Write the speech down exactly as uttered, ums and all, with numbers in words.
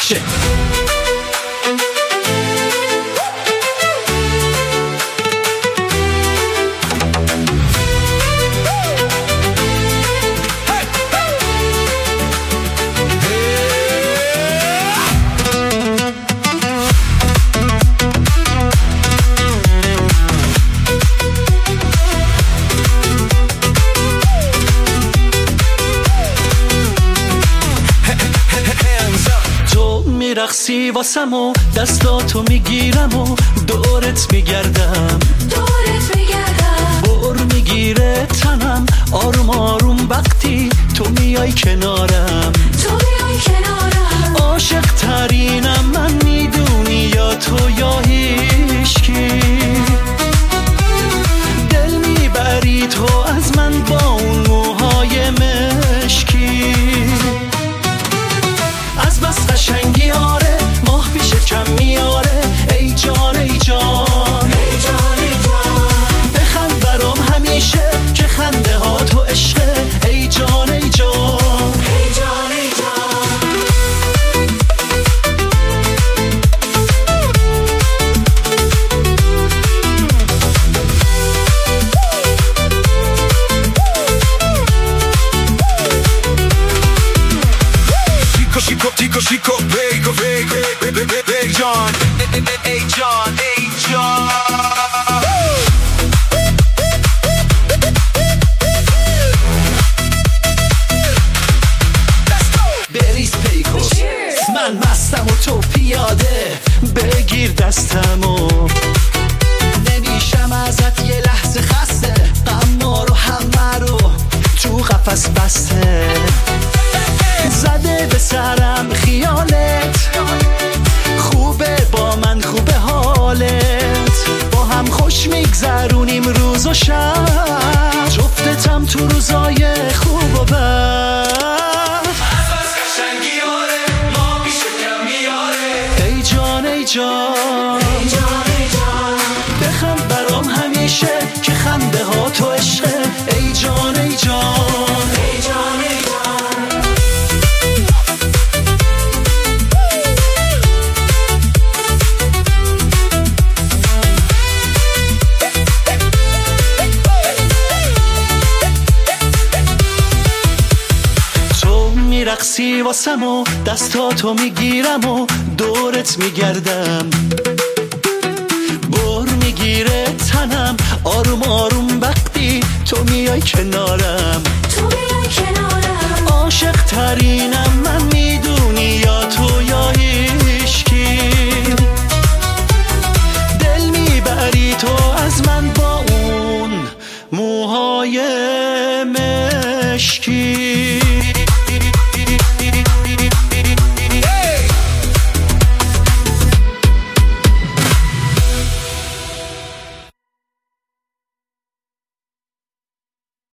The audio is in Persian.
اکشن. میرقصی واسم و دستاتو میگیرم و دورت میگردم دورت میگردم بر میگیره تنم آروم آروم وقتی تو میای کنارم تو میای کنارم عاشق ترینم من میدونی یا تو یا هیچکی دل میبری تو از من با اون موهای مشکی از بس قشنگی آره ماه پیش کم میاره ای جان ای جان ای جان ای جان بخند برام همیشه که خنده ها تو عشقه ای جان ای جان ای جان ای جان Chico, Chico, Chico, Bacon, Bacon, Bacon, John, hey John, hey John. بریز پیکو من مستم و تو پیاده بگیر دستمو نمیشم ازت یه لحظه خسته غما رو همه رو تو قفس بسته زده به سرم خیالت خوبه با من خوبه حالت با هم خوش میگذرونیم روز و شب جفتتم تو روزای خوب و بد ای جان ای جان ای جان ای جان بخند برام همیشه که خنده ها تو عشقه ای جان ای جان ای جان ای جان میرقصی واسم و دستاتو میگیرم و دورت میگردم بر میگیره تنم آروم آروم وقتی تو میای کنارم